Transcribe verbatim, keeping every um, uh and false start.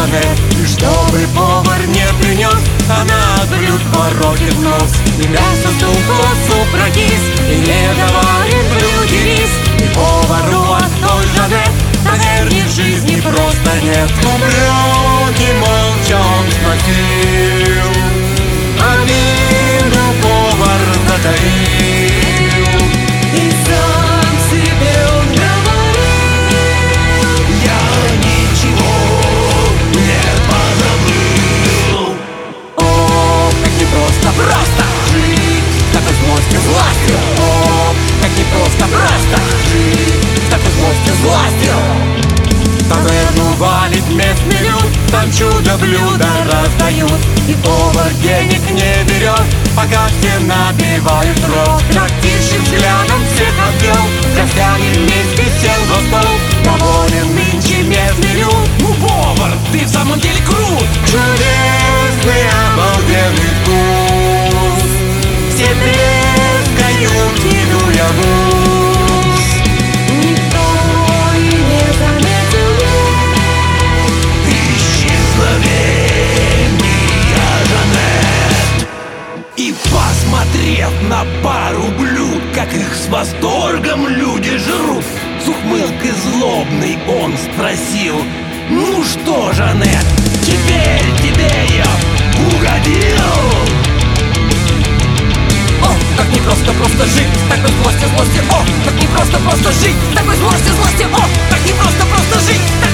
Жанет. И чтобы повар не принес, она от блюд воротит нос. И мясо тухло, суп прокис, и не доварит в блюде рис. И повару от той Жанет, наверное, в жизни просто нет. Но блюде молча он сносил, обиду повар затаил. И сам себе он говорил: я ничего не позабыл. О, как непросто, просто жить с такой злостью, властью. О, как непросто, просто жить с такой злостью, властью. Таверну валит местный люд, там чудо-блюда раздают. И повар денег не берет, пока все набивают рот. Трактирщик взглядом всех обвел, с гостями вместе сел за стол. Доволен нынче местный люд. Ну, повар, ты в самом деле крут! Чудесный, обалденный вкус, все трескают, иду я в ус. Никто и не заметил Исчезновение Жанет. И посмотрев на пару блюд, как их с восторгом люди жрут, с ухмылкой злобной он спросил: ну что, Жанет, теперь тебе я угодил? О, как непросто просто жить с такой злостью, злостью. О, как непросто просто жить с такой злостью, злостью. О, как непросто просто жить с такой